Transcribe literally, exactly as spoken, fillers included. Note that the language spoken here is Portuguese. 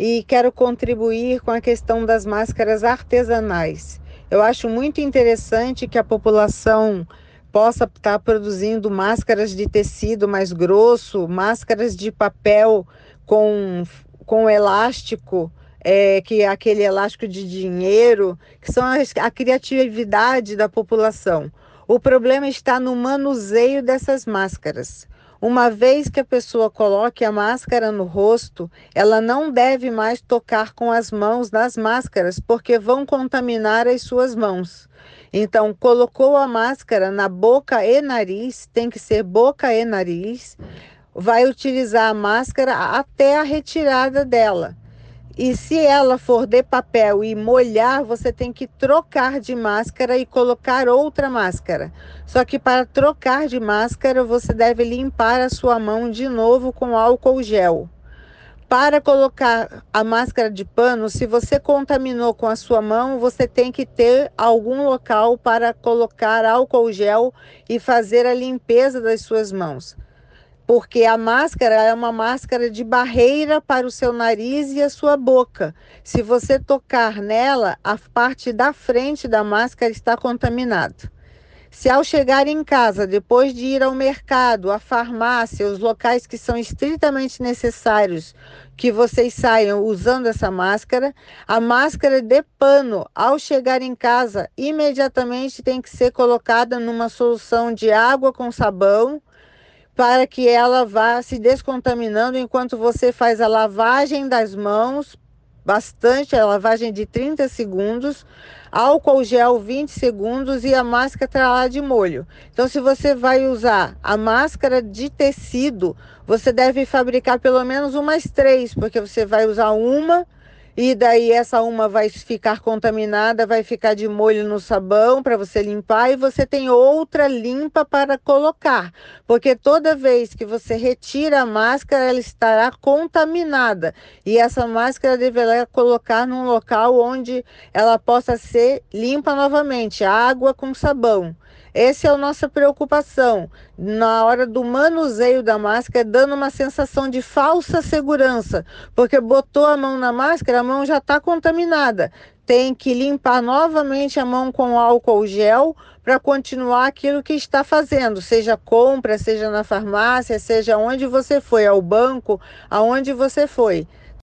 e quero contribuir com a questão das máscaras artesanais. Eu acho muito interessante que a população possa estar produzindo máscaras de tecido mais grosso, máscaras de papel com, com elástico, é, que é aquele elástico de dinheiro, que são as, a criatividade da população. O problema está no manuseio dessas máscaras. Uma vez que a pessoa coloque a máscara no rosto, ela não deve mais tocar com as mãos nas máscaras, porque vão contaminar as suas mãos. Então, colocou a máscara na boca e nariz, tem que ser boca e nariz, vai utilizar a máscara até a retirada dela. E se ela for de papel e molhar, você tem que trocar de máscara e colocar outra máscara. Só que para trocar de máscara, você deve limpar a sua mão de novo com álcool gel. Para colocar a máscara de pano, se você contaminou com a sua mão, você tem que ter algum local para colocar álcool gel e fazer a limpeza das suas mãos. Porque a máscara é uma máscara de barreira para o seu nariz e a sua boca. Se você tocar nela, a parte da frente da máscara está contaminada. Se ao chegar em casa, depois de ir ao mercado, à farmácia, os locais que são estritamente necessários que vocês saiam usando essa máscara, a máscara de pano, ao chegar em casa, imediatamente tem que ser colocada numa solução de água com sabão, para que ela vá se descontaminando enquanto você faz a lavagem das mãos, bastante, a lavagem de trinta segundos, álcool gel vinte segundos e a máscara está lá de molho. Então, se você vai usar a máscara de tecido, você deve fabricar pelo menos umas três, porque você vai usar uma e daí essa uma vai ficar contaminada, vai ficar de molho no sabão para você limpar e você tem outra limpa para colocar, porque toda vez que você retira a máscara, ela estará contaminada e essa máscara deverá colocar num local onde ela possa ser limpa novamente, água com sabão. Essa é a nossa preocupação na hora do manuseio da máscara, dando uma sensação de falsa segurança, porque botou a mão na máscara, a mão já está contaminada. Tem que limpar novamente a mão com álcool gel para continuar aquilo que está fazendo, seja compra, seja na farmácia, seja onde você foi, ao banco, aonde você foi.